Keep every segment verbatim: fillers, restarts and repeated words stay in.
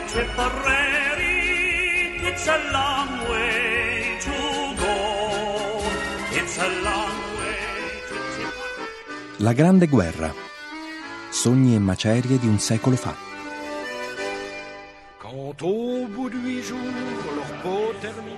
Tipperary, it's a long way to go. It's a long way to Tipperary. La Grande Guerra. Sogni e macerie di un secolo fa. Quand au bout de huit jours leur peau terminée.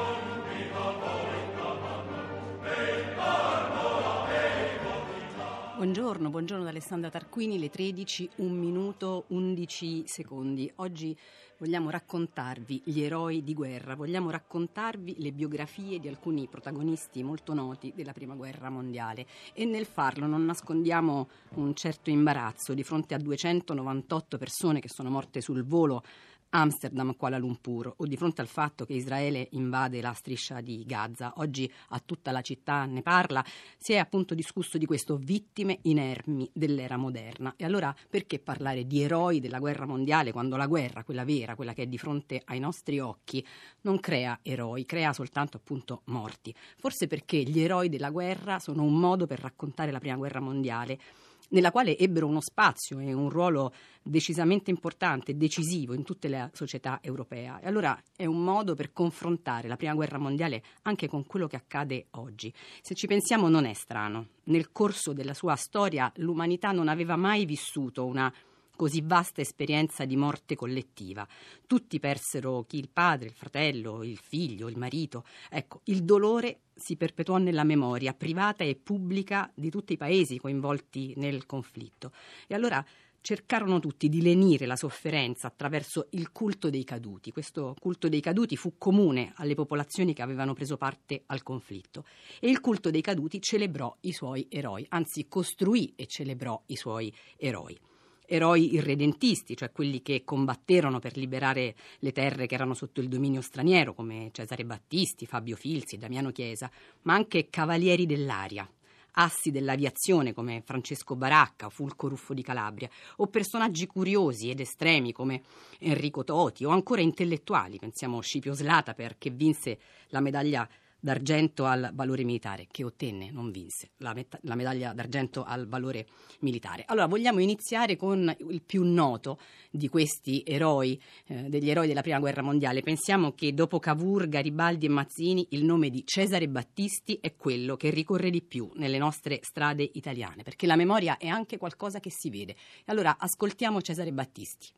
Buongiorno, buongiorno da Alessandra Tarquini, le tredici, un minuto, undici secondi. Oggi vogliamo raccontarvi gli eroi di guerra, vogliamo raccontarvi le biografie di alcuni protagonisti molto noti della Prima Guerra Mondiale e nel farlo non nascondiamo un certo imbarazzo di fronte a duecentonovantotto persone che sono morte sul volo Amsterdam-Kuala Lumpur o di fronte al fatto che Israele invade la striscia di Gaza. Oggi a tutta la città ne parla, si è appunto discusso di questo, vittime inermi dell'era moderna. E allora perché parlare di eroi della guerra mondiale quando la guerra, quella vera, quella che è di fronte ai nostri occhi, non crea eroi, crea soltanto appunto morti? Forse perché gli eroi della guerra sono un modo per raccontare la Prima Guerra Mondiale, nella quale ebbero uno spazio e un ruolo decisamente importante, decisivo in tutte le società europee. E allora è un modo per confrontare la Prima Guerra Mondiale anche con quello che accade oggi. Se ci pensiamo non è strano. Nel corso della sua storia l'umanità non aveva mai vissuto una così vasta esperienza di morte collettiva. Tutti persero chi il padre, il fratello, il figlio, il marito. Ecco, il dolore si perpetuò nella memoria privata e pubblica di tutti i paesi coinvolti nel conflitto. E allora cercarono tutti di lenire la sofferenza attraverso il culto dei caduti. Questo culto dei caduti fu comune alle popolazioni che avevano preso parte al conflitto. E il culto dei caduti celebrò i suoi eroi, anzi costruì e celebrò i suoi eroi. Eroi irredentisti, cioè quelli che combatterono per liberare le terre che erano sotto il dominio straniero, come Cesare Battisti, Fabio Filzi e Damiano Chiesa, ma anche cavalieri dell'aria, assi dell'aviazione come Francesco Baracca o Fulco Ruffo di Calabria, o personaggi curiosi ed estremi come Enrico Toti, o ancora intellettuali, pensiamo Scipio Slataper, che vinse la medaglia d'argento al valore militare, che ottenne, non vinse, la, met- la medaglia d'argento al valore militare. Allora vogliamo iniziare con il più noto di questi eroi, eh, degli eroi della Prima Guerra Mondiale. Pensiamo che dopo Cavour, Garibaldi e Mazzini il nome di Cesare Battisti è quello che ricorre di più nelle nostre strade italiane, perché la memoria è anche qualcosa che si vede. Allora ascoltiamo Cesare Battisti.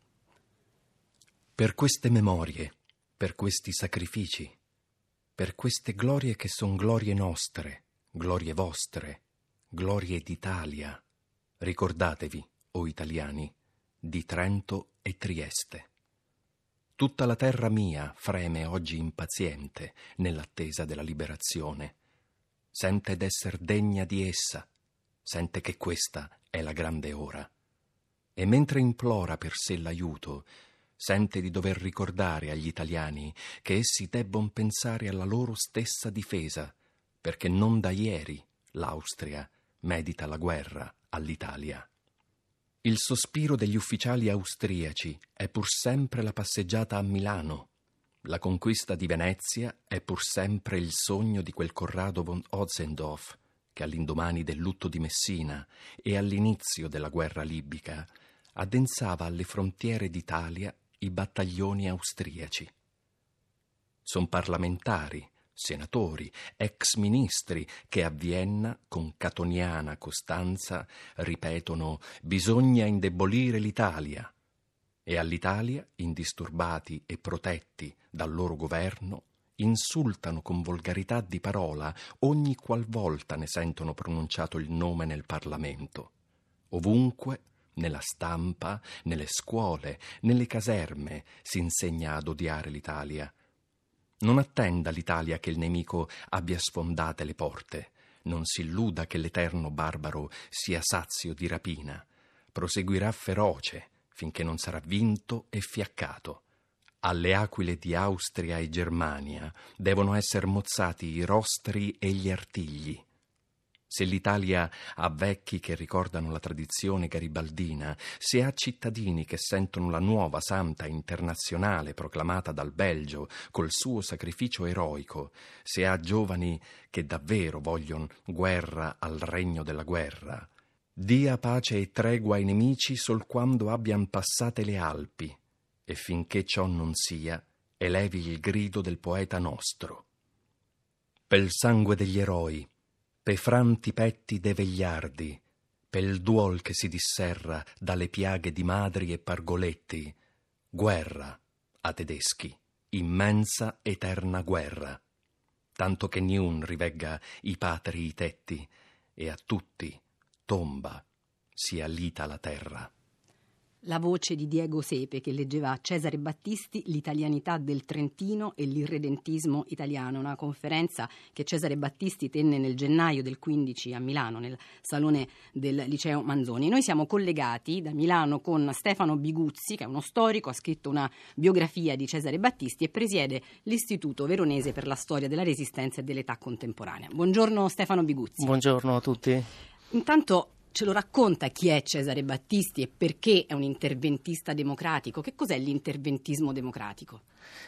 Per queste memorie, per questi sacrifici, per queste glorie che son glorie nostre, glorie vostre, glorie d'Italia, ricordatevi, o italiani, di Trento e Trieste. Tutta la terra mia freme oggi impaziente nell'attesa della liberazione. Sente d'esser degna di essa, sente che questa è la grande ora. E mentre implora per sé l'aiuto, sente di dover ricordare agli italiani che essi debbon pensare alla loro stessa difesa, perché non da ieri l'Austria medita la guerra all'Italia. Il sospiro degli ufficiali austriaci è pur sempre la passeggiata a Milano. La conquista di Venezia è pur sempre il sogno di quel Corrado von Otzendorf che all'indomani del lutto di Messina e all'inizio della guerra libica addensava alle frontiere d'Italia i battaglioni austriaci. Son parlamentari, senatori, ex ministri che a Vienna con catoniana costanza ripetono «bisogna indebolire l'Italia» e all'Italia, indisturbati e protetti dal loro governo, insultano con volgarità di parola ogni qualvolta ne sentono pronunciato il nome nel Parlamento. Ovunque, nella stampa, nelle scuole, nelle caserme si insegna ad odiare l'Italia. Non attenda l'Italia che il nemico abbia sfondate le porte, non si illuda che l'eterno barbaro sia sazio di rapina. Proseguirà feroce finché non sarà vinto e fiaccato. Alle aquile di Austria e Germania devono essere mozzati i rostri e gli artigli. Se l'Italia ha vecchi che ricordano la tradizione garibaldina, se ha cittadini che sentono la nuova santa internazionale proclamata dal Belgio col suo sacrificio eroico, se ha giovani che davvero vogliono guerra al regno della guerra, dia pace e tregua ai nemici sol quando abbian passate le Alpi, e finché ciò non sia, elevi il grido del poeta nostro. Pel sangue degli eroi, pe franti petti de vegliardi, pel duol che si disserra dalle piaghe di madri e pargoletti, guerra a tedeschi, immensa eterna guerra, tanto che niun rivegga i patrii tetti e a tutti tomba sia lita la terra. La voce di Diego Sepe che leggeva a Cesare Battisti l'italianità del Trentino e l'irredentismo italiano, una conferenza che Cesare Battisti tenne nel gennaio del quindici a Milano nel salone del Liceo Manzoni. Noi siamo collegati da Milano con Stefano Biguzzi, che è uno storico, ha scritto una biografia di Cesare Battisti e presiede l'Istituto Veronese per la storia della Resistenza e dell'età contemporanea. Buongiorno Stefano Biguzzi. Buongiorno a tutti. Intanto ce lo racconta chi è Cesare Battisti e perché è un interventista democratico? Che cos'è l'interventismo democratico?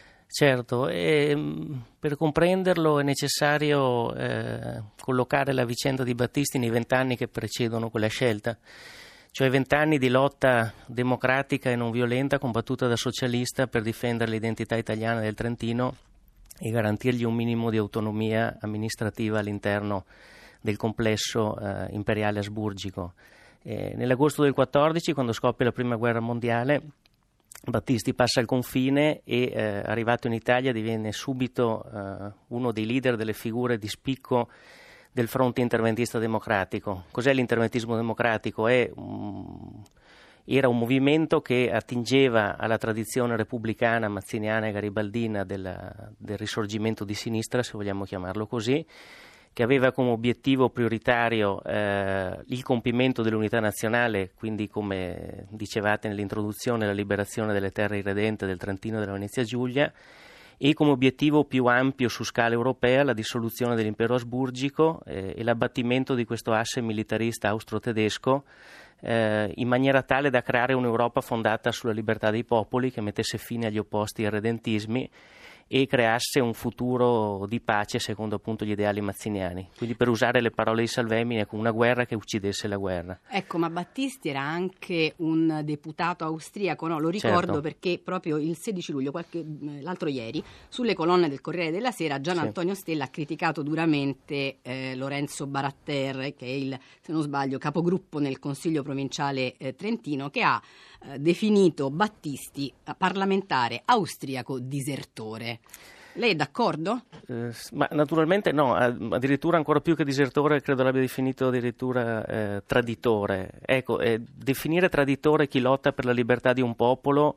Certo, e, per comprenderlo è necessario eh, collocare la vicenda di Battisti nei vent'anni che precedono quella scelta, cioè vent'anni di lotta democratica e non violenta combattuta da socialista per difendere l'identità italiana del Trentino e garantirgli un minimo di autonomia amministrativa all'interno del complesso eh, imperiale asburgico. Eh, nell'agosto del quattordici, quando scoppia la prima guerra mondiale, Battisti passa il confine e eh, arrivato in Italia diviene subito eh, uno dei leader delle figure di spicco del fronte interventista democratico. Cos'è l'interventismo democratico? È um, era un movimento che attingeva alla tradizione repubblicana, mazziniana e garibaldina della, del risorgimento di sinistra, se vogliamo chiamarlo così, che aveva come obiettivo prioritario eh, il compimento dell'unità nazionale, quindi come dicevate nell'introduzione la liberazione delle terre irredente del Trentino e della Venezia Giulia, e come obiettivo più ampio su scala europea la dissoluzione dell'impero asburgico eh, e l'abbattimento di questo asse militarista austro-tedesco eh, in maniera tale da creare un'Europa fondata sulla libertà dei popoli che mettesse fine agli opposti irredentismi e creasse un futuro di pace secondo appunto gli ideali mazziniani. Quindi, per usare le parole di Salvemini, ecco, una guerra che uccidesse la guerra. Ecco, ma Battisti era anche un deputato austriaco, no? Lo ricordo Certo. Perché proprio il sedici luglio, qualche, l'altro ieri, sulle colonne del Corriere della Sera, Gian Sì. Antonio Stella ha criticato duramente eh, Lorenzo Baratter, che è il, se non sbaglio, capogruppo nel Consiglio provinciale eh, trentino, che ha eh, definito Battisti eh, parlamentare austriaco disertore. Lei è d'accordo? Eh, ma naturalmente no, addirittura ancora più che disertore credo l'abbia definito addirittura eh, traditore. Ecco, eh, definire traditore chi lotta per la libertà di un popolo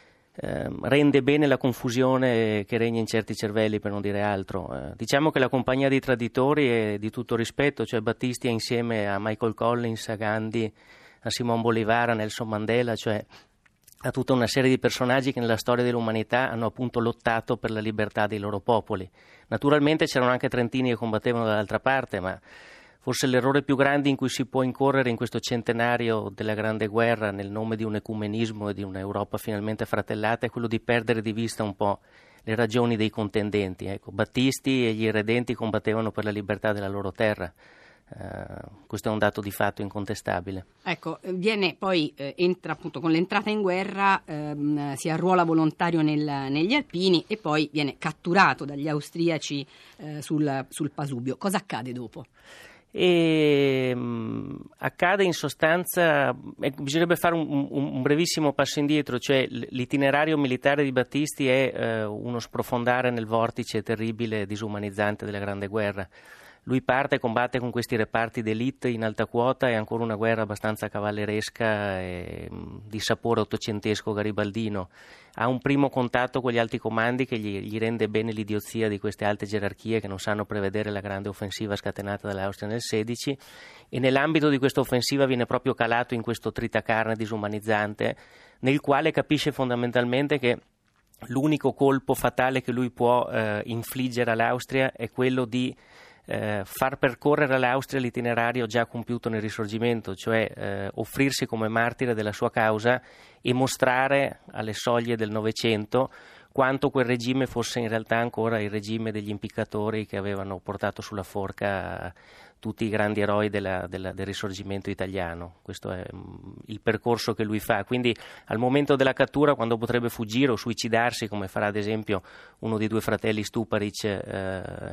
eh, rende bene la confusione che regna in certi cervelli, per non dire altro. Eh, diciamo che la compagnia dei traditori è di tutto rispetto, cioè Battisti è insieme a Michael Collins, a Gandhi, a Simon Bolivar, a Nelson Mandela, cioè a tutta una serie di personaggi che nella storia dell'umanità hanno appunto lottato per la libertà dei loro popoli. Naturalmente c'erano anche trentini che combattevano dall'altra parte, ma forse l'errore più grande in cui si può incorrere in questo centenario della Grande Guerra nel nome di un ecumenismo e di un'Europa finalmente fratellata è quello di perdere di vista un po' le ragioni dei contendenti. Ecco, Battisti e gli irredenti combattevano per la libertà della loro terra. Uh, questo è un dato di fatto incontestabile. Ecco, viene poi eh, entra appunto con l'entrata in guerra, ehm, si arruola volontario nel, negli Alpini e poi viene catturato dagli austriaci eh, sul, sul Pasubio. Cosa accade dopo? E, mh, accade in sostanza, eh, bisognerebbe fare un, un, un brevissimo passo indietro, cioè l'itinerario militare di Battisti è eh, uno sprofondare nel vortice terribile e disumanizzante della Grande Guerra. Lui parte e combatte con questi reparti d'élite in alta quota, è ancora una guerra abbastanza cavalleresca e di sapore ottocentesco garibaldino. Ha un primo contatto con gli alti comandi che gli, gli rende bene l'idiozia di queste alte gerarchie che non sanno prevedere la grande offensiva scatenata dall'Austria nel sedici, e nell'ambito di questa offensiva viene proprio calato in questo tritacarne disumanizzante, nel quale capisce fondamentalmente che l'unico colpo fatale che lui può eh, infliggere all'Austria è quello di Eh, far percorrere all'Austria l'itinerario già compiuto nel Risorgimento, cioè eh, offrirsi come martire della sua causa e mostrare alle soglie del Novecento quanto quel regime fosse in realtà ancora il regime degli impiccatori che avevano portato sulla forca tutti i grandi eroi della, della, del risorgimento italiano. Questo è um, il percorso che lui fa. Quindi al momento della cattura, quando potrebbe fuggire o suicidarsi, come farà ad esempio uno dei due fratelli Stuparic eh,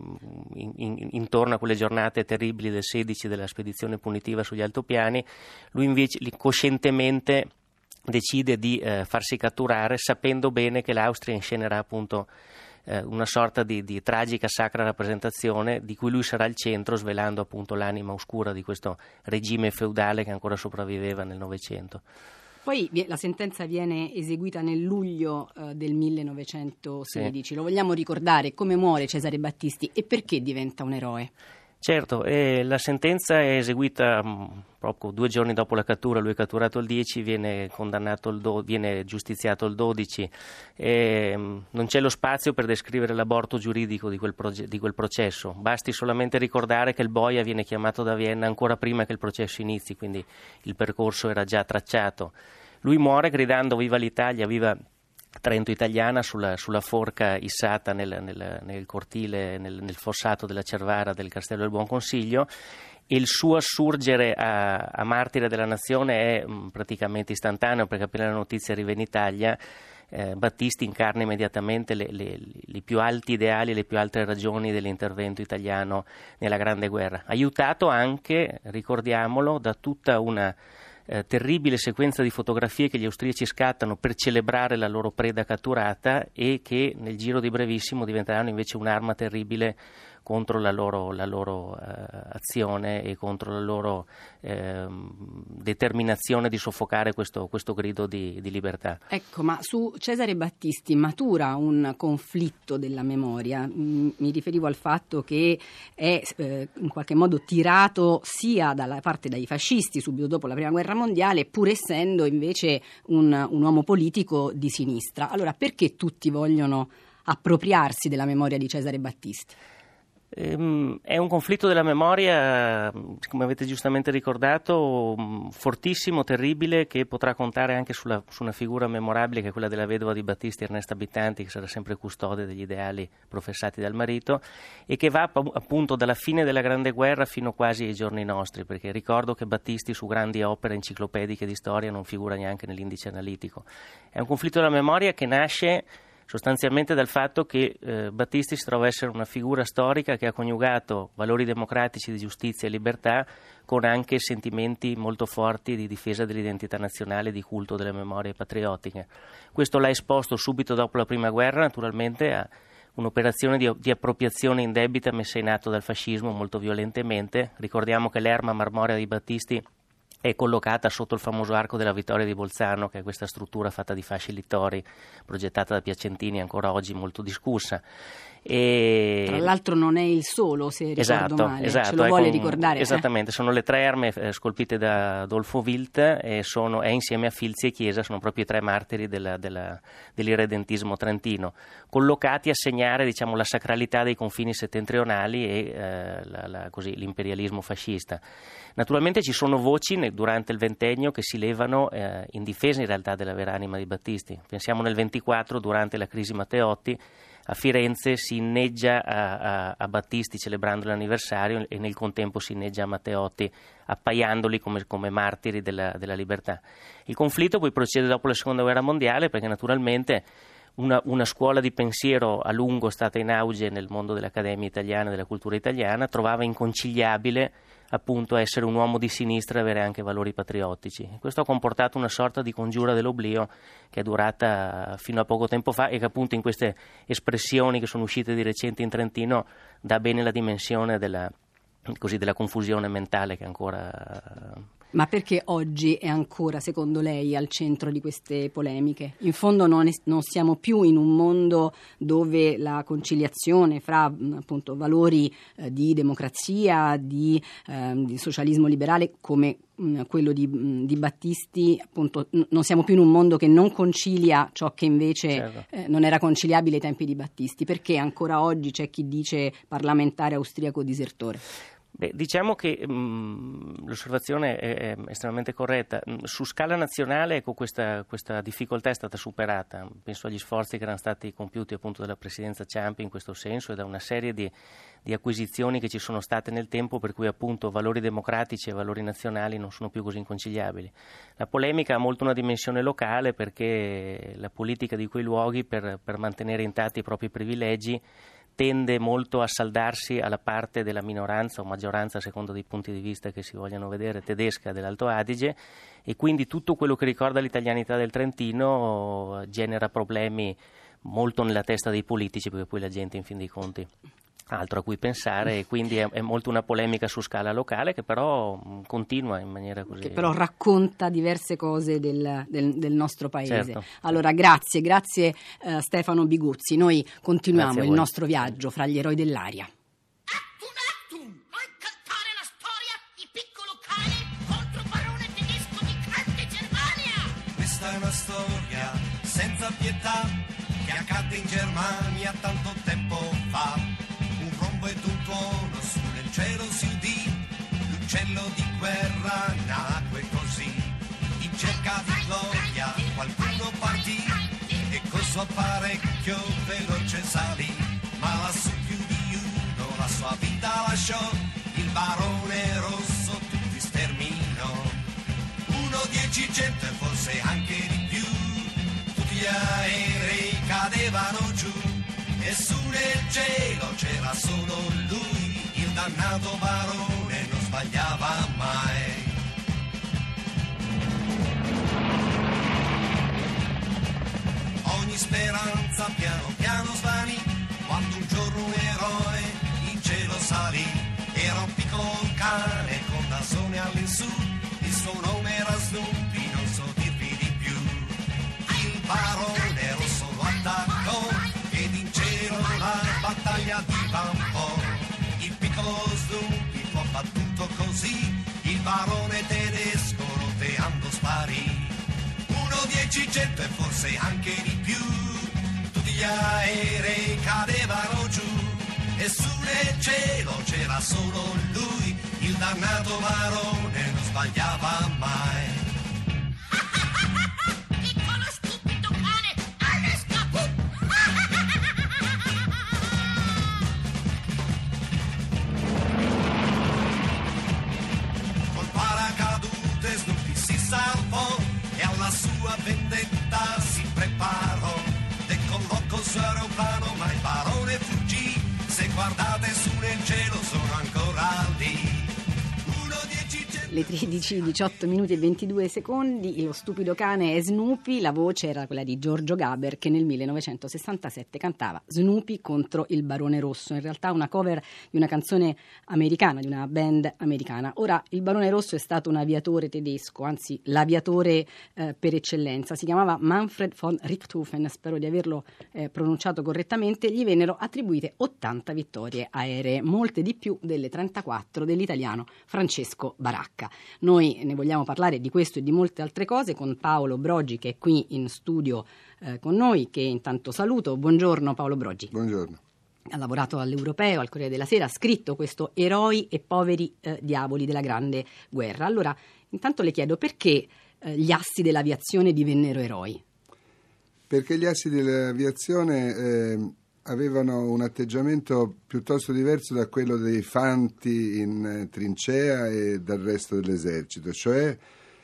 in, in, intorno a quelle giornate terribili del sedici della spedizione punitiva sugli altopiani, lui invece coscientemente decide di eh, farsi catturare, sapendo bene che l'Austria inscenerà appunto una sorta di, di tragica sacra rappresentazione di cui lui sarà il centro, svelando appunto l'anima oscura di questo regime feudale che ancora sopravviveva nel Novecento. Poi la sentenza viene eseguita nel luglio eh, del millenovecentosedici. Sì. Lo vogliamo ricordare? Come muore Cesare Battisti e perché diventa un eroe? Certo, eh, la sentenza è eseguita mh, proprio due giorni dopo la cattura. Lui è catturato il dieci, viene condannato il do, viene giustiziato il dodici. E, mh, non c'è lo spazio per descrivere l'aborto giuridico di quel, proge- di quel processo. Basti solamente ricordare che il boia viene chiamato da Vienna ancora prima che il processo inizi, quindi il percorso era già tracciato. Lui muore gridando "Viva l'Italia, viva Trento Italiana" sulla, sulla forca issata nel, nel, nel cortile, nel, nel fossato della Cervara del Castello del Buon Consiglio, e il suo assurgere a, a martire della nazione è mh, praticamente istantaneo, perché appena la notizia arriva in Italia eh, Battisti incarna immediatamente le, le, le più alti ideali e le più alte ragioni dell'intervento italiano nella Grande Guerra, aiutato anche, ricordiamolo, da tutta una Eh, terribile sequenza di fotografie che gli austriaci scattano per celebrare la loro preda catturata e che nel giro di brevissimo diventeranno invece un'arma terribile contro la loro, la loro eh, azione e contro la loro eh, determinazione di soffocare questo, questo grido di, di libertà. Ecco, ma su Cesare Battisti matura un conflitto della memoria. Mi riferivo al fatto che è eh, in qualche modo tirato sia dalla parte dai fascisti subito dopo la Prima Guerra Mondiale, pur essendo invece un, un uomo politico di sinistra. Allora, perché tutti vogliono appropriarsi della memoria di Cesare Battisti? È un conflitto della memoria, come avete giustamente ricordato, fortissimo, terribile, che potrà contare anche sulla, su una figura memorabile che è quella della vedova di Battisti, Ernesta Bittanti, che sarà sempre custode degli ideali professati dal marito, e che va appunto dalla fine della Grande Guerra fino quasi ai giorni nostri, perché ricordo che Battisti su grandi opere enciclopediche di storia non figura neanche nell'indice analitico. È un conflitto della memoria che nasce sostanzialmente dal fatto che eh, Battisti si trova a essere una figura storica che ha coniugato valori democratici di giustizia e libertà con anche sentimenti molto forti di difesa dell'identità nazionale e di culto delle memorie patriottiche. Questo l'ha esposto subito dopo la Prima Guerra, naturalmente, a un'operazione di, di appropriazione indebita messa in atto dal fascismo molto violentemente. Ricordiamo che l'erma marmorea di Battisti è collocata sotto il famoso Arco della Vittoria di Bolzano, che è questa struttura fatta di fasci littori, progettata da Piacentini, ancora oggi molto discussa. E... Tra l'altro non è il solo, se ricordo esatto, male, esatto, ce lo vuole con... ricordare. Esattamente, eh? Sono le tre erme eh, scolpite da Adolfo Wild e sono, è insieme a Filzi e Chiesa, sono proprio i tre martiri della, della, dell'irredentismo trentino, collocati a segnare, diciamo, la sacralità dei confini settentrionali e eh, la, la, così, l'imperialismo fascista. Naturalmente ci sono voci nel, durante il ventennio che si levano eh, in difesa in realtà della vera anima di Battisti. Pensiamo nel ventiquattro, durante la crisi Matteotti, a Firenze si inneggia a, a, a Battisti celebrando l'anniversario e nel contempo si inneggia a Matteotti appaiandoli come, come martiri della, della libertà. Il conflitto poi procede dopo la Seconda Guerra Mondiale, perché naturalmente una, una scuola di pensiero a lungo stata in auge nel mondo dell'Accademia Italiana e della cultura italiana trovava inconciliabile appunto essere un uomo di sinistra e avere anche valori patriottici. Questo ha comportato una sorta di congiura dell'oblio che è durata fino a poco tempo fa e che appunto in queste espressioni che sono uscite di recente in Trentino dà bene la dimensione della, così, della confusione mentale che ancora... Ma perché oggi è ancora, secondo lei, al centro di queste polemiche? In fondo non, è, non siamo più in un mondo dove la conciliazione fra appunto valori eh, di democrazia, di, eh, di socialismo liberale come mh, quello di, mh, di Battisti, appunto n- non siamo più in un mondo che non concilia ciò che invece certo. eh, non era conciliabile ai tempi di Battisti. Perché ancora oggi c'è chi dice parlamentare austriaco disertore? Beh, diciamo che mh, l'osservazione è, è estremamente corretta. Su scala nazionale, ecco, questa, questa difficoltà è stata superata. Penso agli sforzi che erano stati compiuti appunto dalla presidenza Ciampi in questo senso e da una serie di, di acquisizioni che ci sono state nel tempo, per cui appunto valori democratici e valori nazionali non sono più così inconciliabili. La polemica ha molto una dimensione locale, perché la politica di quei luoghi, per, per mantenere intatti i propri privilegi, tende molto a saldarsi alla parte della minoranza o maggioranza, a seconda dei punti di vista che si vogliano vedere, tedesca dell'Alto Adige, e quindi tutto quello che ricorda l'italianità del Trentino genera problemi molto nella testa dei politici, perché poi la gente in fin dei conti ha altro a cui pensare, e quindi è, è molto una polemica su scala locale, che però mh, continua in maniera così. Che però racconta diverse cose del, del, del nostro paese. Certo. Allora grazie, grazie uh, Stefano Biguzzi. Noi continuiamo il voi. nostro viaggio fra gli eroi dell'aria. Actum, actum! Raccontare la storia di piccolo cane contro barone tedesco di grande Germania! Questa è una storia senza pietà che accadde in Germania tanto tempo fa. Un rombo ed un tuono su nel cielo si udì, l'uccello di guerra nacque così. In cerca di gloria qualcuno partì e col suo apparecchio veloce salì, ma lassù più di uno la sua vita lasciò, il barone rosso tutti sterminò. Uno, dieci, cento e forse anche di più, tutti gli aerei cadevano giù e su nel cielo c'era solo lui, il dannato barone non sbagliava mai. Ogni speranza piano piano svanì, quando un giorno un eroe in cielo salì. Era un piccolo cane con nasone all'insù, il suo nome era Snoopy, non so dirvi di più. Il barone rosso lo attaccò ed in cielo la battaglia divampò. Il piccolo Snoopy fu abbattuto così, il barone tedesco roteando sparì. Uno, dieci, cento e forse anche di più, tutti gli aerei cadevano giù e su nel cielo c'era solo lui, il dannato barone non sbagliava mai. Piccolo stupido cane, alle scapù! Col paracadute Snoopy si salvò e alla sua vendetta si preparò. Decollò col suo aeroplano ma il barone fuggì, se guardate su nel cielo sono ancora lì. Uno, dieci, cento... Le tredici, diciotto minuti e ventidue secondi, lo stupido cane è Snoopy, la voce era quella di Giorgio Gaber che nel millenovecentosessantasette cantava Snoopy contro il Barone Rosso, in realtà una cover di una canzone americana, di una band americana. Ora, il Barone Rosso è stato un aviatore tedesco, anzi l'aviatore eh, per eccellenza, si chiamava Manfred von Richthofen, spero di averlo eh, pronunciato correttamente. Gli vennero attribuite ottanta vittorie aeree, molte di più delle trentaquattro dell'italiano Francesco Baracca. Noi ne vogliamo parlare di questo e di molte altre cose con Paolo Brogi, che è qui in studio eh, con noi, che intanto saluto. Buongiorno Paolo Brogi. Buongiorno. Ha lavorato all'Europeo, al Corriere della Sera, ha scritto questo Eroi e poveri eh, diavoli della Grande Guerra. Allora, intanto le chiedo perché eh, gli assi dell'aviazione divennero eroi? Perché gli assi dell'aviazione eh, avevano un atteggiamento piuttosto diverso da quello dei fanti in eh, trincea e dal resto dell'esercito, cioè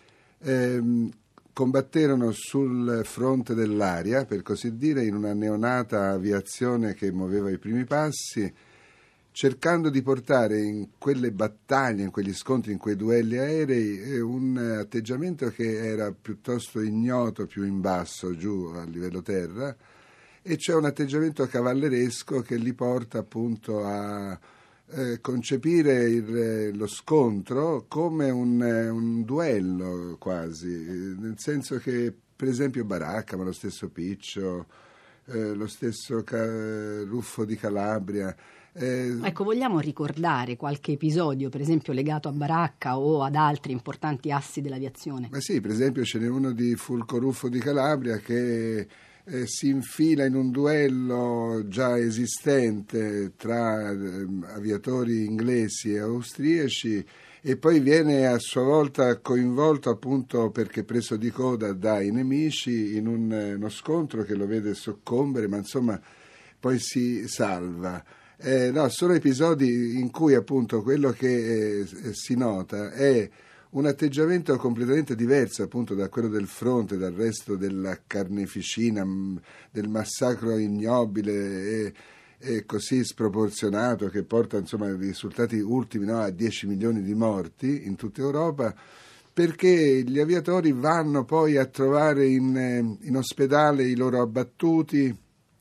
ehm, combatterono sul fronte dell'aria, per così dire, in una neonata aviazione che muoveva i primi passi, cercando di portare in quelle battaglie, in quegli scontri, in quei duelli aerei, eh, un atteggiamento che era piuttosto ignoto, più in basso, giù a livello terra, e c'è un atteggiamento cavalleresco che li porta appunto a eh, concepire il, lo scontro come un, un duello quasi, nel senso che per esempio Baracca, ma lo stesso Piccio, eh, lo stesso Ca- Ruffo di Calabria. Eh, ecco, vogliamo ricordare qualche episodio, per esempio legato a Baracca o ad altri importanti assi dell'aviazione? Ma sì, per esempio ce n'è uno di Fulco Ruffo di Calabria che eh, si infila in un duello già esistente tra eh, aviatori inglesi e austriaci, e poi viene a sua volta coinvolto, appunto perché preso di coda dai nemici, in un, uno scontro che lo vede soccombere, ma insomma poi si salva. Eh, no, sono episodi in cui appunto quello che eh, si nota è un atteggiamento completamente diverso appunto da quello del fronte, dal resto della carneficina, del massacro ignobile e è così sproporzionato che porta insomma ai risultati ultimi, no, a dieci milioni di morti in tutta Europa, perché gli aviatori vanno poi a trovare in, in ospedale i loro abbattuti,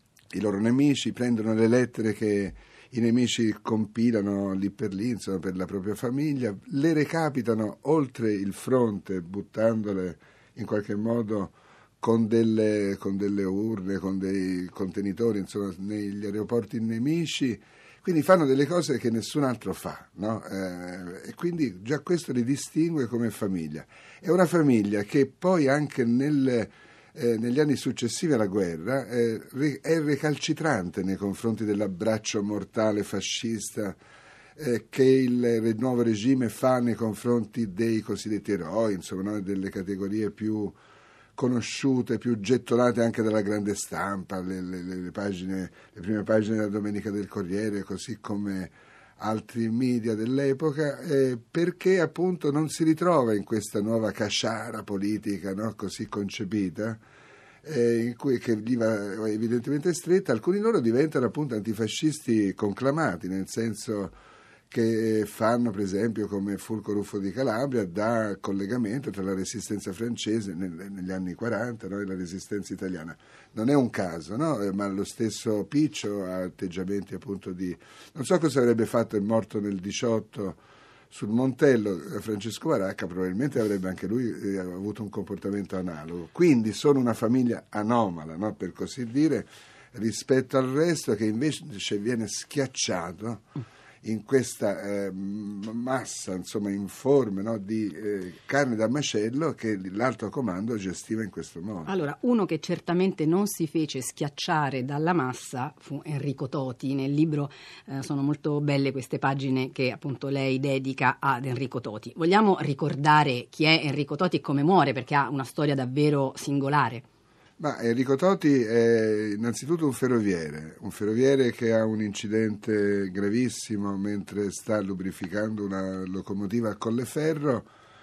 i loro nemici, prendono le lettere che i nemici compilano lì per lì, insomma, per la propria famiglia, le recapitano oltre il fronte buttandole in qualche modo con delle, con delle urne, con dei contenitori, insomma, negli aeroporti nemici. Quindi fanno delle cose che nessun altro fa, no? Eh, e quindi già questo li distingue come famiglia. È una famiglia che poi anche nel, eh, negli anni successivi alla guerra eh, è recalcitrante nei confronti dell'abbraccio mortale fascista eh, che il, il nuovo regime fa nei confronti dei cosiddetti eroi, insomma, no? Delle categorie più conosciute, più gettonate anche dalla grande stampa, le, le, le, pagine, le prime pagine della Domenica del Corriere, così come altri media dell'epoca, eh, perché appunto non si ritrova in questa nuova casciara politica, no, così concepita, eh, in cui, che gli va evidentemente stretta. Alcuni loro diventano appunto antifascisti conclamati, nel senso che fanno, per esempio, come Fulco Ruffo di Calabria, da collegamento tra la resistenza francese nel, negli anni quaranta, no, e la resistenza italiana. Non è un caso, no? Ma lo stesso Piccio ha atteggiamenti appunto di... Non so cosa avrebbe fatto il morto nel diciotto sul Montello, Francesco Baracca, probabilmente avrebbe anche lui eh, avuto un comportamento analogo. Quindi sono una famiglia anomala, no, per così dire, rispetto al resto, che invece viene schiacciato in questa eh, massa, insomma, informe, no, di eh, carne da macello che l'alto comando gestiva in questo modo. Allora, uno che certamente non si fece schiacciare dalla massa fu Enrico Toti. Nel libro eh, sono molto belle queste pagine che appunto lei dedica ad Enrico Toti. Vogliamo ricordare chi è Enrico Toti e come muore, perché ha una storia davvero singolare. Ma Enrico Toti è innanzitutto un ferroviere, un ferroviere che ha un incidente gravissimo mentre sta lubrificando una locomotiva a Colleferro.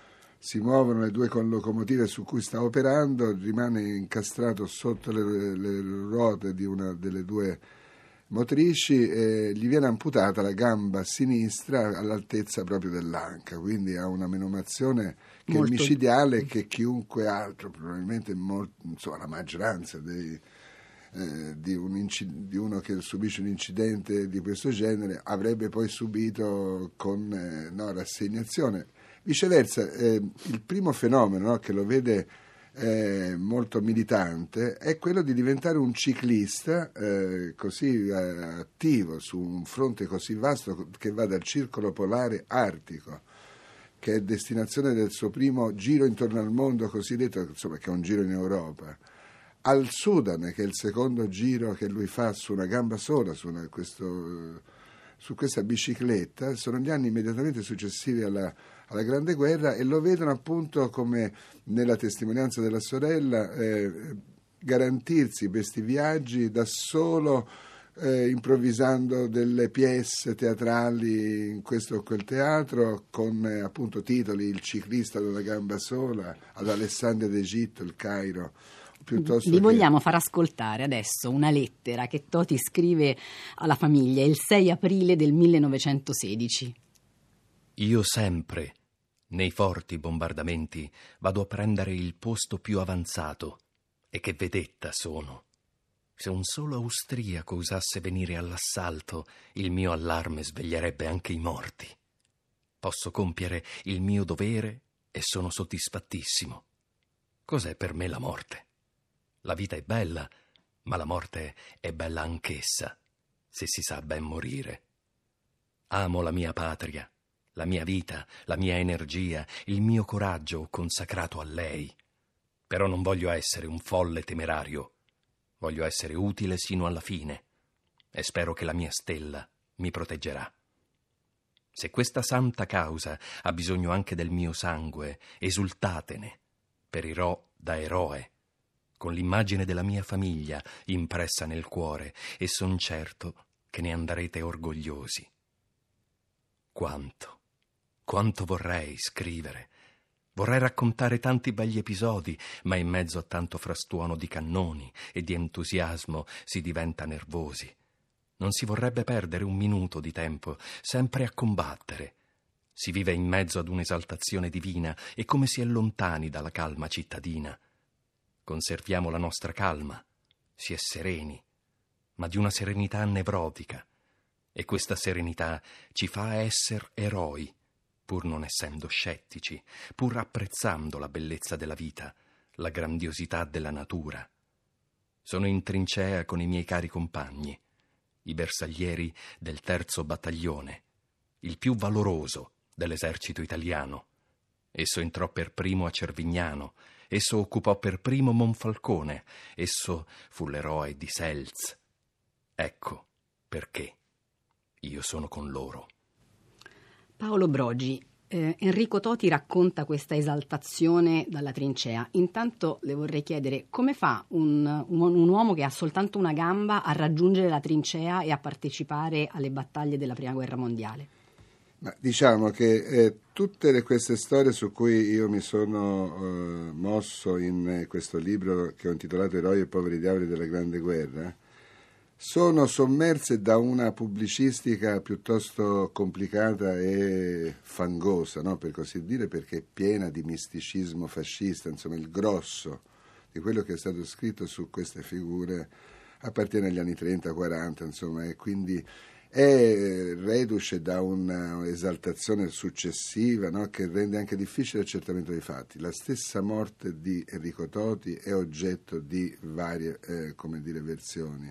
Si muovono le due locomotive su cui sta operando, rimane incastrato sotto le, le ruote di una delle due motrici e gli viene amputata la gamba sinistra all'altezza proprio dell'anca, quindi ha una menomazione che molto... è micidiale, che chiunque altro, probabilmente molto, insomma, la maggioranza dei, eh, di, un inci- di uno che subisce un incidente di questo genere avrebbe poi subito con eh, no, rassegnazione. Viceversa, eh, il primo fenomeno, no, che lo vede eh, molto militante è quello di diventare un ciclista eh, così eh, attivo su un fronte così vasto che va dal circolo polare artico, che è destinazione del suo primo giro intorno al mondo cosiddetto, insomma, che è un giro in Europa, al Sudan, che è il secondo giro che lui fa su una gamba sola, su, una, questo, su questa bicicletta. Sono gli anni immediatamente successivi alla, alla Grande Guerra e lo vedono appunto come, nella testimonianza della sorella, eh, garantirsi questi viaggi da solo, Eh, improvvisando delle pièce teatrali in questo o quel teatro con eh, appunto titoli: Il ciclista della gamba sola, ad Alessandria d'Egitto, il Cairo. Piuttosto Vi che... vogliamo far ascoltare adesso una lettera che Toti scrive alla famiglia il sei aprile del millenovecentosedici. Io sempre, nei forti bombardamenti, vado a prendere il posto più avanzato, e che vedetta sono. Se un solo austriaco osasse venire all'assalto, il mio allarme sveglierebbe anche i morti. Posso compiere il mio dovere e sono soddisfattissimo. Cos'è per me la morte? La vita è bella, ma la morte è bella anch'essa, se si sa ben morire. Amo la mia patria, la mia vita, la mia energia, il mio coraggio consacrato a lei. Però non voglio essere un folle temerario. Voglio essere utile sino alla fine e spero che la mia stella mi proteggerà. Se questa santa causa ha bisogno anche del mio sangue, esultatene, perirò da eroe, con l'immagine della mia famiglia impressa nel cuore, e son certo che ne andrete orgogliosi. Quanto, quanto vorrei scrivere, vorrei raccontare tanti begli episodi, ma in mezzo a tanto frastuono di cannoni e di entusiasmo si diventa nervosi. Non si vorrebbe perdere un minuto di tempo, sempre a combattere. Si vive in mezzo ad un'esaltazione divina e come si è lontani dalla calma cittadina. Conserviamo la nostra calma, si è sereni, ma di una serenità nevrotica. E questa serenità ci fa esser eroi, pur non essendo scettici, pur apprezzando la bellezza della vita, la grandiosità della natura. Sono in trincea con i miei cari compagni, i bersaglieri del terzo battaglione, il più valoroso dell'esercito italiano. Esso entrò per primo a Cervignano, esso occupò per primo Monfalcone, esso fu l'eroe di Selz. Ecco perché io sono con loro. Paolo Brogi, eh, Enrico Toti racconta questa esaltazione dalla trincea. Intanto le vorrei chiedere come fa un, un, un uomo che ha soltanto una gamba a raggiungere la trincea e a partecipare alle battaglie della Prima Guerra Mondiale? Ma diciamo che eh, tutte le, queste storie su cui io mi sono eh, mosso in eh, questo libro che ho intitolato Eroi e poveri diavoli della Grande Guerra sono sommerse da una pubblicistica piuttosto complicata e fangosa, no? Per così dire, perché è piena di misticismo fascista. Insomma, il grosso di quello che è stato scritto su queste figure appartiene agli anni trenta quaranta, insomma, e quindi è reduce da un'esaltazione successiva, no? Che rende anche difficile l'accertamento dei fatti. La stessa morte di Enrico Toti è oggetto di varie eh, come dire, versioni.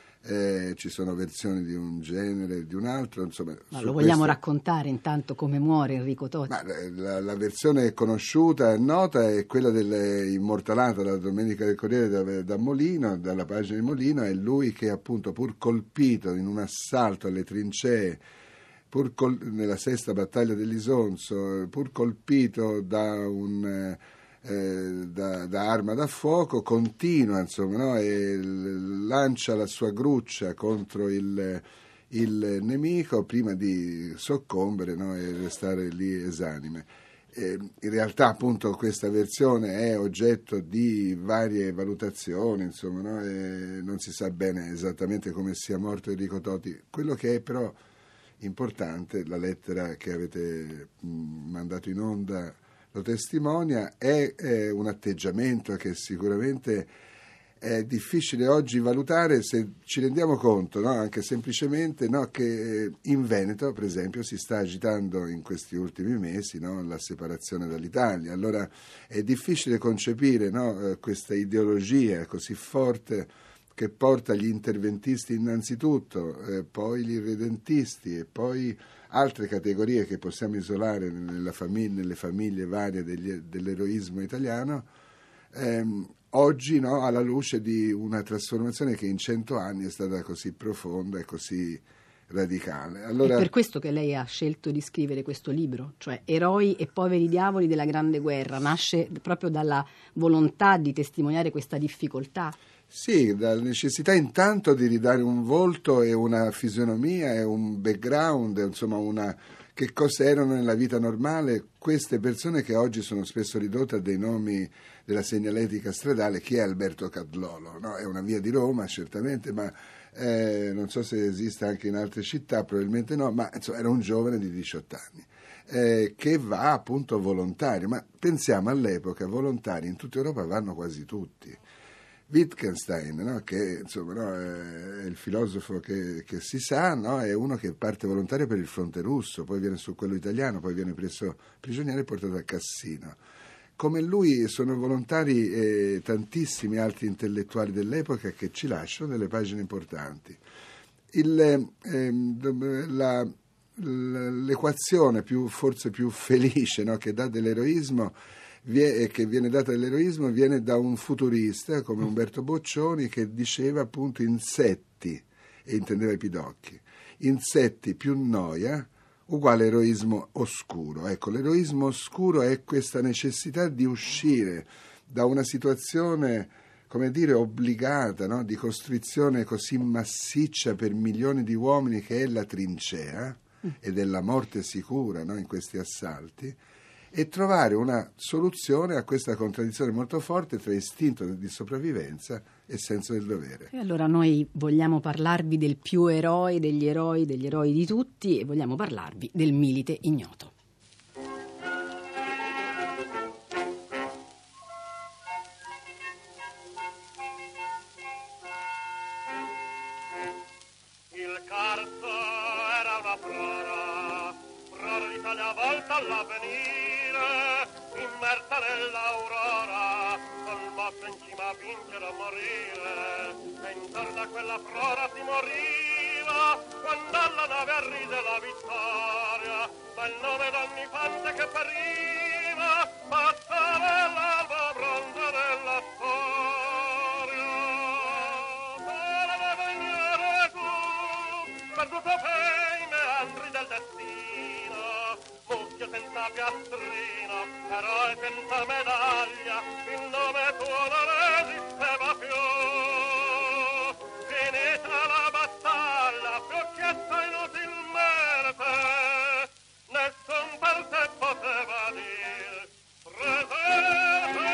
Eh, ci sono versioni di un genere e di un altro, insomma. Ma lo vogliamo questo... raccontare intanto come muore Enrico Toti? Ma la, la versione conosciuta e nota è quella dell'immortalata dalla Domenica del Corriere da, da Molino, dalla pagina di Molino. È lui che appunto, pur colpito in un assalto alle trincee, pur col, nella sesta battaglia dell'Isonzo, pur colpito da un Eh, da, da arma da fuoco, continua, insomma, no? E l- lancia la sua gruccia contro il, il nemico prima di soccombere, no? E restare lì esanime. E in realtà appunto questa versione è oggetto di varie valutazioni, insomma, no? E non si sa bene esattamente come sia morto Enrico Toti. Quello che è però importante, la lettera che avete mh, mandato in onda lo testimonia, è, è un atteggiamento che sicuramente è difficile oggi valutare se ci rendiamo conto, no? Anche semplicemente, no? Che in Veneto, per esempio, si sta agitando in questi ultimi mesi, no? La separazione dall'Italia. Allora è difficile concepire, no? Questa ideologia così forte che porta gli interventisti innanzitutto, eh, poi gli irredentisti e poi altre categorie che possiamo isolare nella famiglia, nelle famiglie varie degli, dell'eroismo italiano, ehm, oggi, no, alla luce di una trasformazione che in cento anni è stata così profonda e così radicale. Allora, è per questo che lei ha scelto di scrivere questo libro, cioè Eroi e poveri diavoli della Grande Guerra. Nasce proprio dalla volontà di testimoniare questa difficoltà. Sì, dalla necessità intanto di ridare un volto e una fisionomia e un background, insomma, una che cosa erano nella vita normale queste persone che oggi sono spesso ridotte a dei nomi della segnaletica stradale. Chi è Alberto Cadlolo? No? È una via di Roma, certamente, ma eh, non so se esiste anche in altre città, probabilmente no, ma insomma, era un giovane di diciotto anni. Eh, che va appunto volontario, ma pensiamo all'epoca, volontari in tutta Europa vanno quasi tutti. Wittgenstein, no? Che insomma, no, è il filosofo che, che si sa, no? È uno che parte volontario per il fronte russo, poi viene su quello italiano, poi viene preso prigioniero e portato a Cassino. Come lui sono volontari eh, tantissimi altri intellettuali dell'epoca che ci lasciano delle pagine importanti. Il, eh, la, l'equazione più, forse più felice, no? Che dà dell'eroismo vie- che viene data dall'eroismo viene da un futurista come Umberto Boccioni, che diceva appunto insetti, e intendeva i pidocchi, insetti più noia uguale eroismo oscuro. Ecco, l'eroismo oscuro è questa necessità di uscire da una situazione, come dire, obbligata, no? Di costrizione così massiccia per milioni di uomini, che è la trincea e della morte sicura, no? In questi assalti, e trovare una soluzione a questa contraddizione molto forte tra istinto di sopravvivenza e senso del dovere. E allora noi vogliamo parlarvi del più eroe degli eroi, degli eroi di tutti, e vogliamo parlarvi del Milite Ignoto. Il Carso era una prora, prora d'Italia volta all'avvenire, immersa nell'aurora, col mosso in cima a vincere o morire. E intorno a quella prora si moriva, quando alla nave arrise la vittoria, ma il nome d'ogni fante che periva, passava l'alba bronzo della storia. Solo deve ignore tu, perduto pei meandri del destino, muschio senza piastrino, eroe senza medaglia, il nome tuo non esisteva più. Finita la battaglia, più chiesto inutilmente, nessun per te poteva dir presente.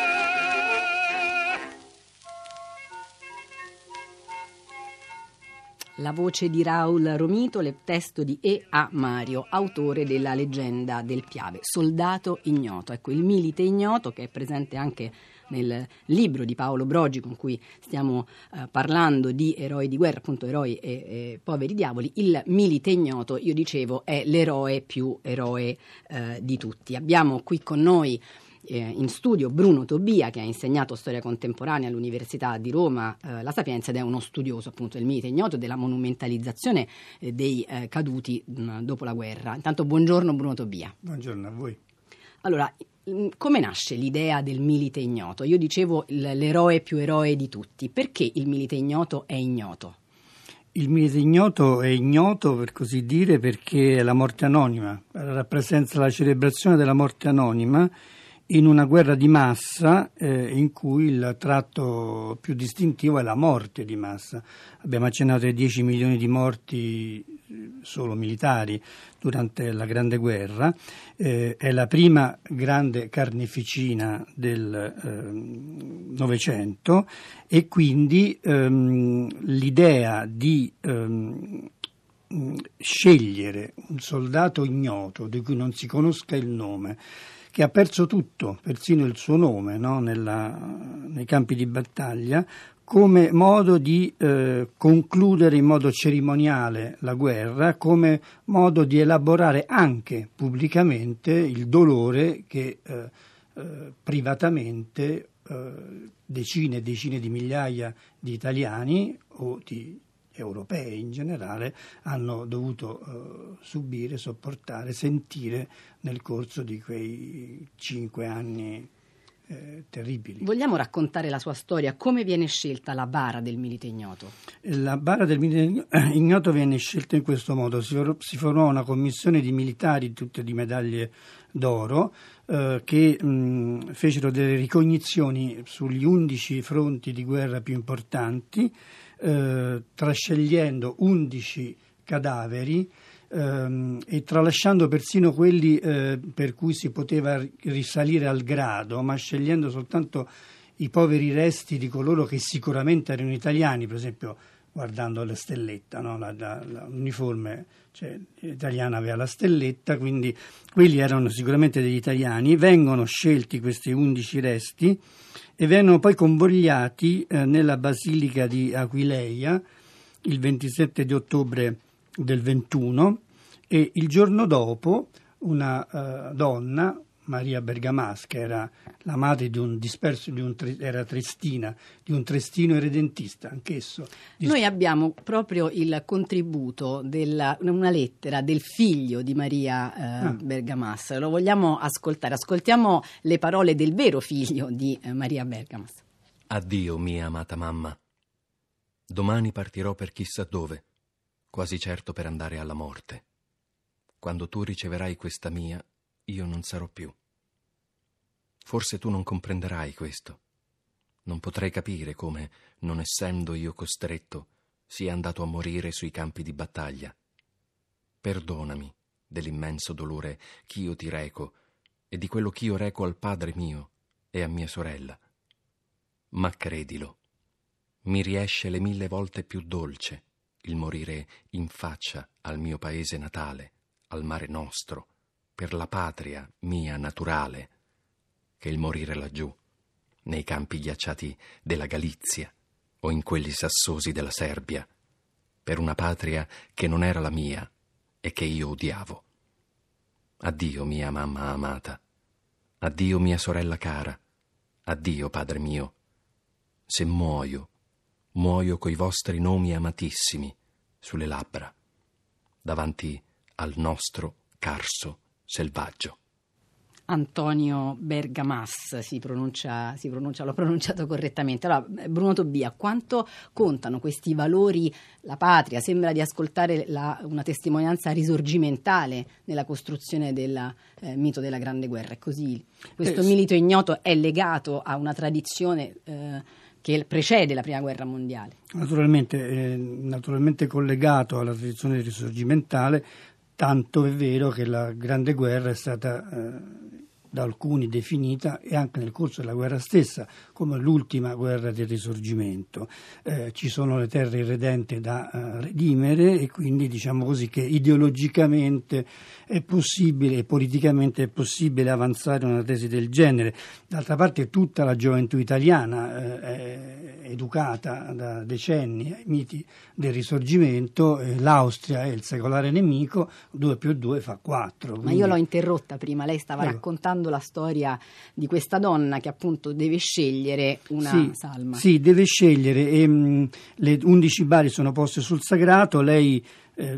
La voce di Raul Romito, il testo di E. A. Mario, autore della leggenda del Piave, Soldato Ignoto. Ecco, il Milite Ignoto, che è presente anche nel libro di Paolo Brogi, con cui stiamo eh, parlando di eroi di guerra, appunto eroi e, e poveri diavoli. Il Milite Ignoto, io dicevo, è l'eroe più eroe eh, di tutti. Abbiamo qui con noi Eh, in studio Bruno Tobia, che ha insegnato storia contemporanea all'Università di Roma, eh, La Sapienza, ed è uno studioso appunto del Milite Ignoto e della monumentalizzazione eh, dei eh, caduti mh, dopo la guerra. Intanto buongiorno Bruno Tobia. Buongiorno a voi. Allora, mh, come nasce l'idea del Milite Ignoto? Io dicevo l- l'eroe più eroe di tutti. Perché il Milite Ignoto è ignoto? Il Milite Ignoto è ignoto, per così dire, perché è la morte anonima, rappresenta la celebrazione della morte anonima in una guerra di massa eh, in cui il tratto più distintivo è la morte di massa. Abbiamo accennato ai dieci milioni di morti solo militari durante la Grande Guerra, eh, è la prima grande carneficina del Novecento eh, e quindi ehm, l'idea di ehm, scegliere un soldato ignoto di cui non si conosca il nome, che ha perso tutto, persino il suo nome, no? Nella, nei campi di battaglia, come modo di eh, concludere in modo cerimoniale la guerra, come modo di elaborare anche pubblicamente il dolore che eh, eh, privatamente eh, decine e decine di migliaia di italiani o di europei in generale hanno dovuto uh, subire, sopportare, sentire nel corso di quei cinque anni eh, terribili. Vogliamo raccontare la sua storia? Come viene scelta la bara del Milite Ignoto? La bara del Milite Ignoto viene scelta in questo modo: si, for- si formò una commissione di militari, tutte di medaglie d'oro, eh, che mh, fecero delle ricognizioni sugli undici fronti di guerra più importanti, Eh, trascegliendo undici cadaveri ehm, e tralasciando persino quelli eh, per cui si poteva risalire al grado, ma scegliendo soltanto i poveri resti di coloro che sicuramente erano italiani, per esempio guardando la stelletta, no? la, la, la, l'uniforme cioè, italiana aveva la stelletta, quindi quelli erano sicuramente degli italiani. Vengono scelti questi undici resti e vengono poi convogliati eh, nella Basilica di Aquileia il ventisette di ottobre del ventuno, e il giorno dopo una uh, donna, Maria Bergamasca era la madre di un disperso, di un, era triestina, di un triestino irredentista, anch'esso. Noi abbiamo proprio il contributo della una lettera del figlio di Maria eh, ah. Bergamasca. Lo vogliamo ascoltare? Ascoltiamo le parole del vero figlio di eh, Maria Bergamasca. Addio, mia amata mamma. Domani partirò per chissà dove, quasi certo per andare alla morte. Quando tu riceverai questa mia, io non sarò più. Forse tu non comprenderai questo. Non potrei capire come, non essendo io costretto, sia andato a morire sui campi di battaglia. Perdonami dell'immenso dolore ch'io ti reco e di quello ch'io reco al padre mio e a mia sorella. Ma credilo, mi riesce le mille volte più dolce il morire in faccia al mio paese natale, al mare nostro, per la patria mia naturale, che il morire laggiù, nei campi ghiacciati della Galizia o in quelli sassosi della Serbia, per una patria che non era la mia e che io odiavo. Addio, mia mamma amata, addio, mia sorella cara, addio, padre mio. Se muoio, muoio coi vostri nomi amatissimi sulle labbra, davanti al nostro Carso selvaggio. Antonio Bergamasca si pronuncia, si pronuncia, l'ho pronunciato correttamente. Allora, Bruno Tobia, quanto contano questi valori? La patria sembra di ascoltare la, una testimonianza risorgimentale nella costruzione del eh, mito della Grande Guerra. È così? Questo eh, milito ignoto è legato a una tradizione eh, che precede la Prima Guerra Mondiale. Naturalmente, eh, naturalmente collegato alla tradizione risorgimentale. Tanto è vero che la Grande Guerra è stata eh, da alcuni definita, e anche nel corso della guerra stessa, come l'ultima guerra del Risorgimento. Eh, ci sono le terre irredente da uh, redimere, e quindi diciamo così che ideologicamente è possibile e politicamente è possibile avanzare una tesi del genere. D'altra parte tutta la gioventù italiana eh, è educata da decenni ai miti del Risorgimento, eh, l'Austria è il secolare nemico, due più due fa quattro. Ma io l'ho interrotta prima, lei stava Prego. raccontando la storia di questa donna che appunto deve scegliere una sì, salma. Sì, deve scegliere, e mh, le undici bari sono poste sul sagrato, lei eh,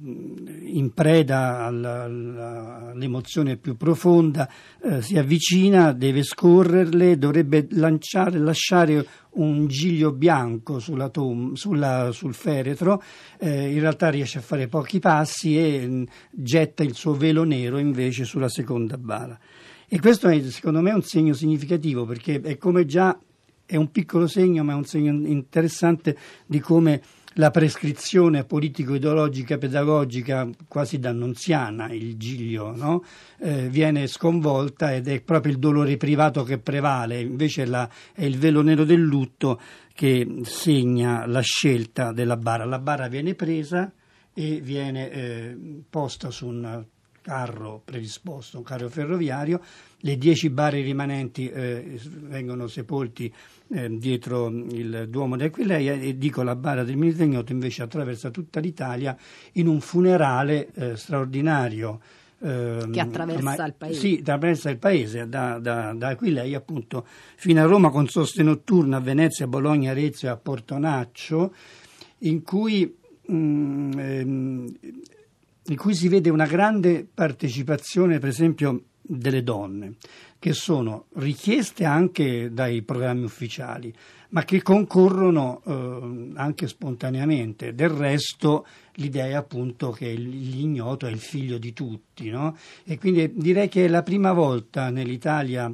in preda alla, alla, all'emozione più profonda eh, si avvicina, deve scorrerle, dovrebbe lanciare, lasciare un giglio bianco sulla tom, sulla, sul feretro, eh, in realtà riesce a fare pochi passi e mh, getta il suo velo nero invece sulla seconda bara. E questo è secondo me un segno significativo, perché è come già è un piccolo segno, ma è un segno interessante di come la prescrizione politico-ideologica, pedagogica, quasi dannunziana, il giglio, no? eh, viene sconvolta, ed è proprio il dolore privato che prevale, invece la, è il velo nero del lutto che segna la scelta della bara. La bara viene presa e viene eh, posta su un carro predisposto, un carro ferroviario. Le dieci bare rimanenti eh, vengono sepolti eh, dietro il Duomo di Aquileia, e dico la bara del milite ignoto invece attraversa tutta l'Italia in un funerale eh, straordinario. Eh, che attraversa ma, il paese. Sì, attraversa il paese, da, da, da Aquileia appunto fino a Roma, con soste notturne a Venezia, a Bologna, Arezzo e a Portonaccio, in cui mh, ehm, in cui si vede una grande partecipazione, per esempio, delle donne, che sono richieste anche dai programmi ufficiali, ma che concorrono eh, anche spontaneamente. Del resto l'idea è appunto che l'ignoto è il figlio di tutti, no? E quindi direi che è la prima volta nell'Italia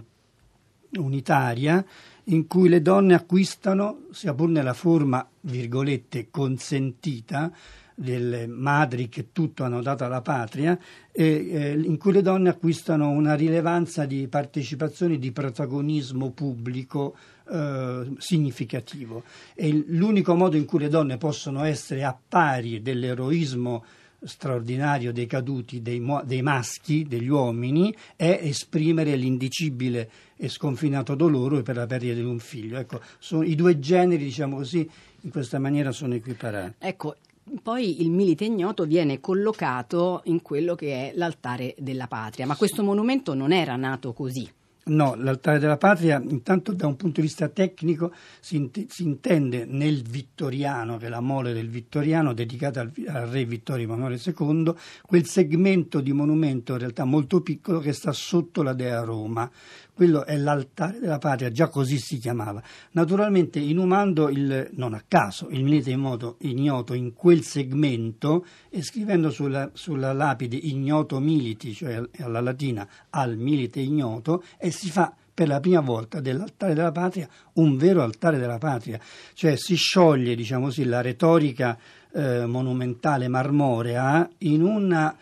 unitaria in cui le donne acquistano, sia pur nella forma, virgolette, consentita, delle madri che tutto hanno dato alla patria, e, eh, in cui le donne acquistano una rilevanza di partecipazione, di protagonismo pubblico eh, significativo. E l'unico modo in cui le donne possono essere a pari dell'eroismo straordinario dei caduti, dei, dei maschi, degli uomini, è esprimere l'indicibile e sconfinato dolore per la perdita di un figlio. Ecco, sono, i due generi, diciamo così, in questa maniera sono equiparati. Ecco, poi il Milite Ignoto viene collocato in quello che è l'Altare della Patria, ma questo monumento non era nato così. No, l'Altare della Patria, intanto da un punto di vista tecnico, si, int- si intende nel vittoriano, che è la mole del vittoriano, dedicata al, al re Vittorio Emanuele secondo, quel segmento di monumento in realtà molto piccolo che sta sotto la Dea Roma. Quello è l'Altare della Patria, già così si chiamava. Naturalmente inumando il, non a caso, il Milite Ignoto in quel segmento e scrivendo sulla, sulla lapide Ignoto Militi, cioè alla latina al Milite Ignoto, e si fa per la prima volta dell'Altare della Patria un vero Altare della Patria, cioè si scioglie, diciamo così, la retorica eh, monumentale marmorea in una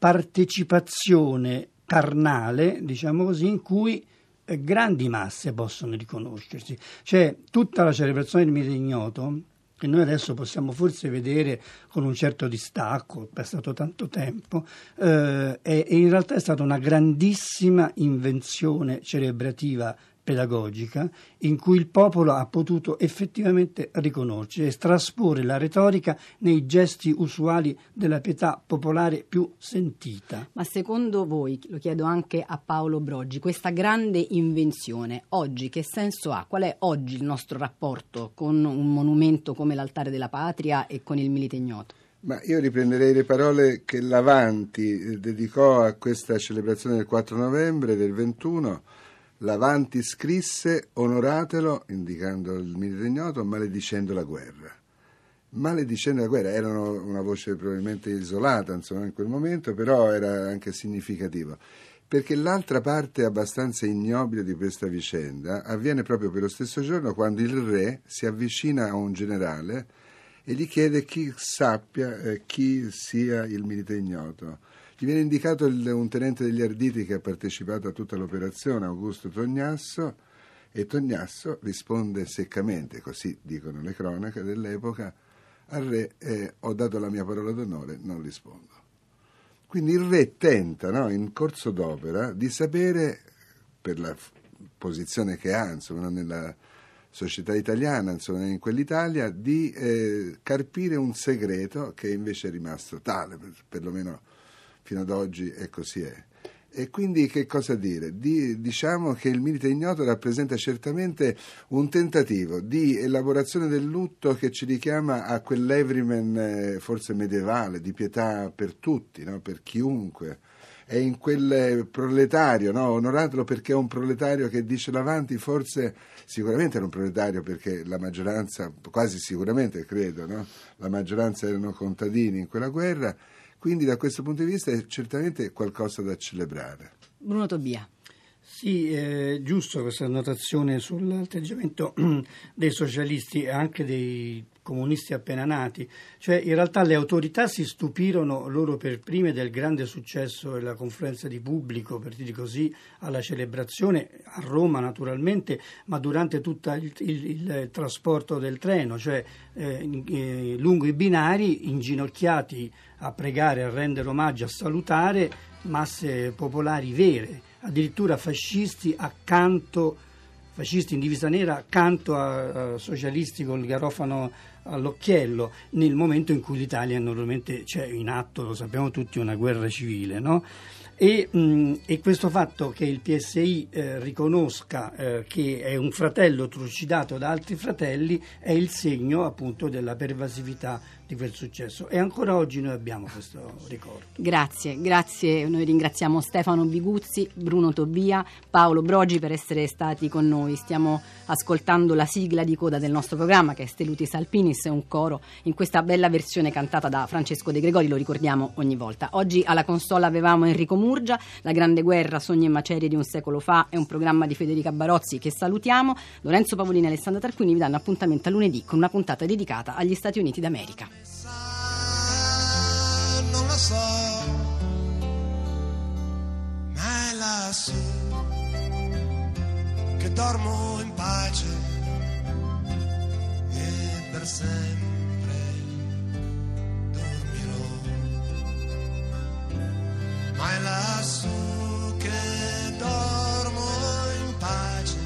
partecipazione carnale, diciamo così, in cui grandi masse possono riconoscersi. Cioè tutta la celebrazione del Milite Ignoto, che noi adesso possiamo forse vedere con un certo distacco, è passato tanto tempo, eh, e, e in realtà è stata una grandissima invenzione celebrativa pedagogica in cui il popolo ha potuto effettivamente riconoscere e trasporre la retorica nei gesti usuali della pietà popolare più sentita. Ma secondo voi, lo chiedo anche a Paolo Brogi, questa grande invenzione oggi che senso ha? Qual è oggi il nostro rapporto con un monumento come l'Altare della Patria e con il Milite Ignoto? Ma io riprenderei le parole che l'Avanti dedicò a questa celebrazione del quattro novembre del ventuno. L'Avanti scrisse: onoratelo, indicando il Milite Ignoto, maledicendo la guerra. Maledicendo la guerra, era una voce probabilmente isolata, insomma, in quel momento, però era anche significativo, perché l'altra parte abbastanza ignobile di questa vicenda avviene proprio per lo stesso giorno, quando il re si avvicina a un generale e gli chiede chi sappia eh, chi sia il Milite Ignoto. Gli viene indicato il, un tenente degli Arditi che ha partecipato a tutta l'operazione, Augusto Tognasso, e Tognasso risponde seccamente, così dicono le cronache dell'epoca, al re eh, ho dato la mia parola d'onore, non rispondo. Quindi il re tenta, no, in corso d'opera di sapere, per la f- posizione che ha, insomma, nella società italiana, insomma, in quell'Italia, di eh, carpire un segreto che invece è rimasto tale, per, perlomeno fino ad oggi è così è. E quindi che cosa dire? Di, diciamo che il Milite Ignoto rappresenta certamente un tentativo di elaborazione del lutto che ci richiama a quell'Everyman eh, forse medievale, di pietà per tutti, no? Per chiunque. È in quel proletario, no? Onoratelo perché è un proletario che dice l'Avanti, forse sicuramente era un proletario perché la maggioranza, quasi sicuramente credo, no? La maggioranza erano contadini in quella guerra. Quindi da questo punto di vista è certamente qualcosa da celebrare. Bruno Tobia. Sì, è giusto questa annotazione sull'atteggiamento dei socialisti e anche dei comunisti appena nati. Cioè, in realtà le autorità si stupirono loro per prime del grande successo della conferenza di pubblico, per dire così, alla celebrazione a Roma naturalmente, ma durante tutto il, il, il trasporto del treno, cioè eh, eh, lungo i binari, inginocchiati a pregare, a rendere omaggio, a salutare masse popolari vere, addirittura fascisti accanto, fascisti in divisa nera accanto a, a socialisti col garofano all'occhiello, nel momento in cui l'Italia normalmente c'è in atto, lo sappiamo tutti, una guerra civile, no? E, mh, e questo fatto che il P S I eh, riconosca eh, che è un fratello trucidato da altri fratelli è il segno appunto della pervasività di quel successo, e ancora oggi noi abbiamo questo ricordo. Grazie, grazie, noi ringraziamo Stefano Biguzzi, Bruno Tobia, Paolo Brogi per essere stati con noi. Stiamo ascoltando la sigla di coda del nostro programma, che è Stelutis Alpinis, un coro in questa bella versione cantata da Francesco De Gregori, lo ricordiamo ogni volta. Oggi alla consola avevamo Enrico Murgia, La Grande Guerra, Sogni e macerie di un secolo fa, è un programma di Federica Barozzi che salutiamo. Lorenzo Pavolini e Alessandra Tarquini vi danno appuntamento a lunedì con una puntata dedicata agli Stati Uniti d'America. Non lo so, ma è lassù che dormo in pace e per sempre dormirò, ma è lassù che dormo in pace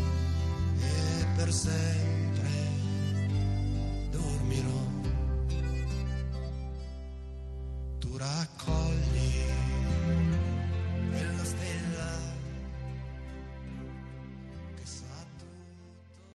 e per sempre dormirò. raccolta